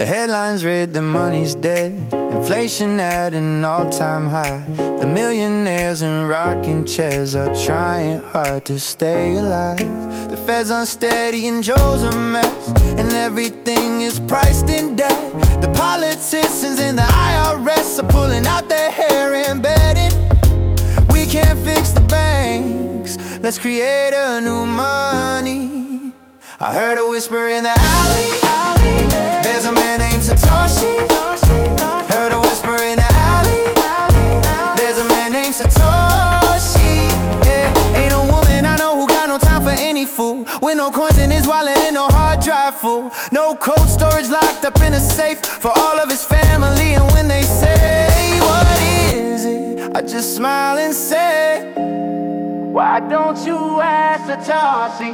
The headlines read the money's dead, inflation at an all-time high. The millionaires in rocking chairs are trying hard to stay alive. The Fed's unsteady and Joe's a mess, and everything is priced in debt. The politicians and the IRS are pulling out their hair and betting. We can't fix the banks, let's create a new money. I heard a whisper in the alley, there's a man named Satoshi. Heard a whisper in the alley, there's a man named Satoshi. Yeah, ain't a woman I know who got no time for any fool, with no coins in his wallet and no hard drive full. No cold storage locked up in a safe for all of his family. And when they say, what is it? I just smile and say, why don't you ask Satoshi?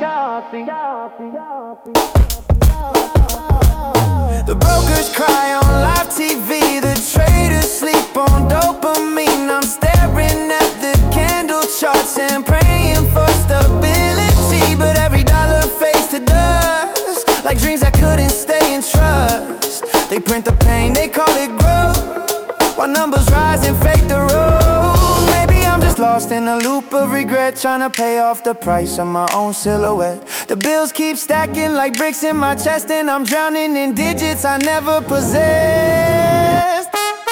The brokers cry on live TV, the traders sleep on dopamine. I'm staring at the candle charts and praying for stability, but every dollar fades to dust, like dreams that couldn't stay in trust. They print the pain, they call it growth, while numbers rise and fake the road. Maybe I'm just lost in a loop of regret, trying to pay off the price of my own silhouette. The bills keep stacking like bricks in my chest, and I'm drowning in digits I never possessed.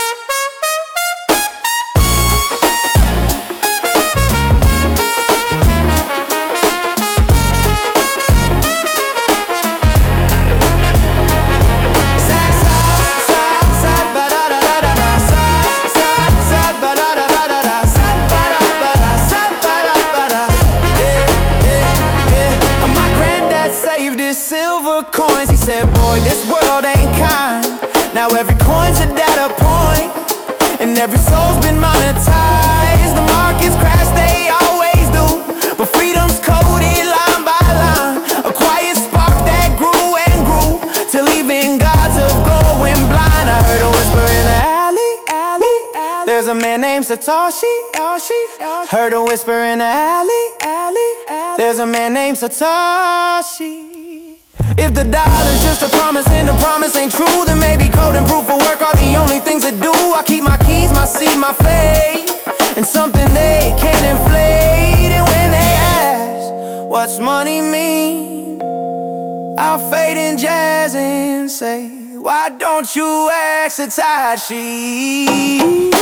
Silver coins, he said, boy, this world ain't kind. Now every coin's a data point, and every soul's been monetized. The markets crash, they always do, but freedom's coded line by line. A quiet spark that grew and grew, till even gods are going blind. I heard a whisper in the alley, there's a man named Satoshi. Heard a whisper in the alley, there's a man named Satoshi. If the dollar's just a promise and the promise ain't true, then maybe code and proof of work are the only things that do. I keep my keys, my seed, my faith, and something they can't inflate. And when they ask, what's money mean? I'll fade in jazz and say, why don't you ask Satoshi?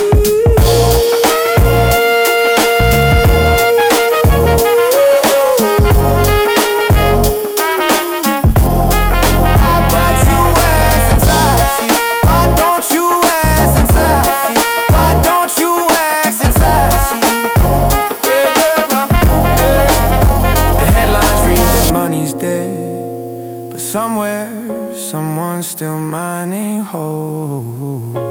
Somewhere, someone's still mining holes.